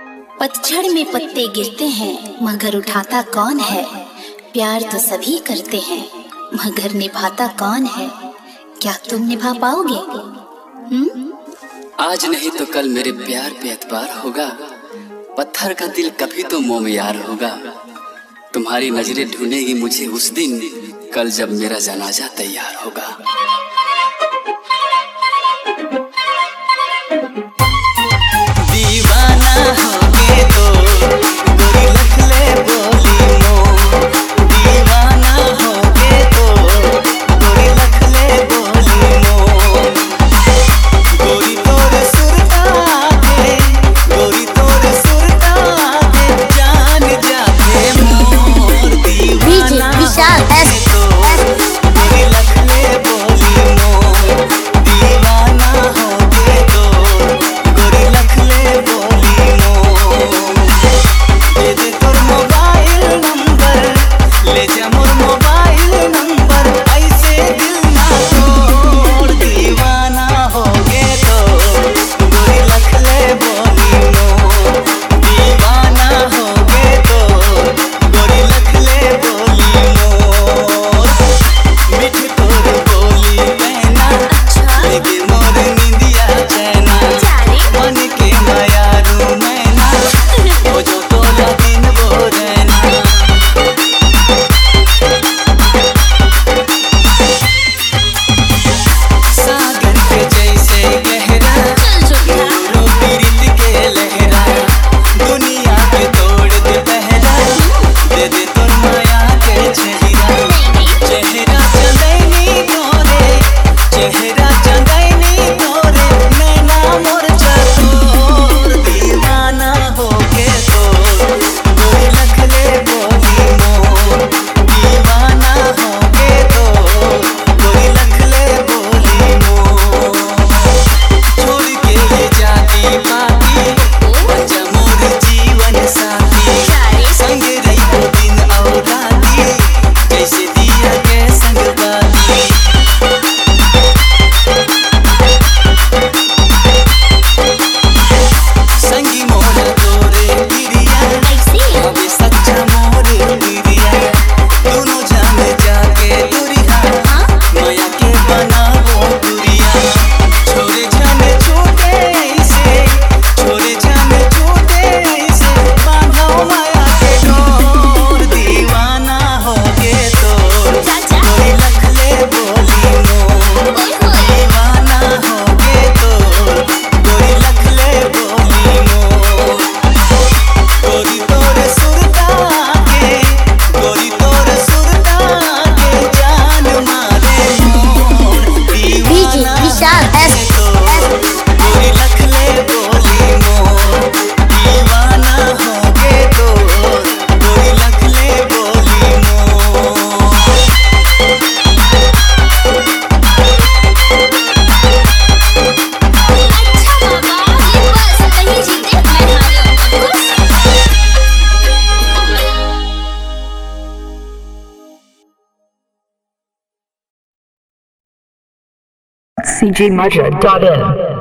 पतझड़ में पत्ते गिरते हैं मगर उठाता कौन है। प्यार तो सभी करते हैं मगर निभाता कौन है। क्या तुम निभा पाओगे? आज नहीं तो कल मेरे प्यार पे एतबार होगा। पत्थर का दिल कभी तो मोमयार होगा। तुम्हारी नजरें ढूंढेगी मुझे उस दिन, कल जब मेरा जनाजा तैयार होगा। दीवाना होगे तो गोरी लख ले बोली मो। दीवाना होगे तो गोरी लख ले बोली मो। गोरी तोर सुरता दे, गोरी तोर सुरता दे, जान जाते मोर। दीवाना होगे तो गोरी लख ले बोली मो। दीवाना होगे तो गोरी लख ले बोली मो। दे दे तोर मोबाइल नंबर, ले जा मोर मोबाइल नंबर, ऐसे दिल ना तोड़। दीवाना होगे तो गोरी लख ले बोली मो। दीवाना होगे तो गोरी लख ले बोली मो। मिठ तोर बोली बहना, लेके मोर निंदिया चैना। मन के मायारू मैना, वो जो तोला दिन वो रहना। सागर के जैसे गहरा, रो पीरित के लहरा। दुनिया के तोड़ दे पहरा, दे दे तोर माया के चेहरा। चेहरा चंदैनी तोरे, चेहरा चंदैनी तोरे, नैना मोर चकोर। दीवाना होगे तो गोरी लख ले बोली मो। दीवाना होगे तो गोरी लख ले बोली मो। छोड़ के ये जाती पाती, बच्चा मोर जीवन साथी। संग रही वो दिन और राती, जैसे दिया के संग बाती। संगी मोर तोरे पिरिया, अबे सच्चा मोर पिरिया। दोनों जान जाके दुरिया, माया के बनावो दुरिया। छोरे जाने छोटे ऐसे, छोरे जाने छोटे ऐसे, बांधो माया के डोर। दीवाना होगे तो गोरी लख ले बोली मो। दीवाना होगे तो गोरी लख ले बोली मो। गोरी तोर सुरता के, गोरी तोर सुरता के, जान मारे मोर। दीवाना होगे तो गोरी लख ले बोली मो। दीवाना होगे तो गोरी लख ले बोली मो। cjmaja.in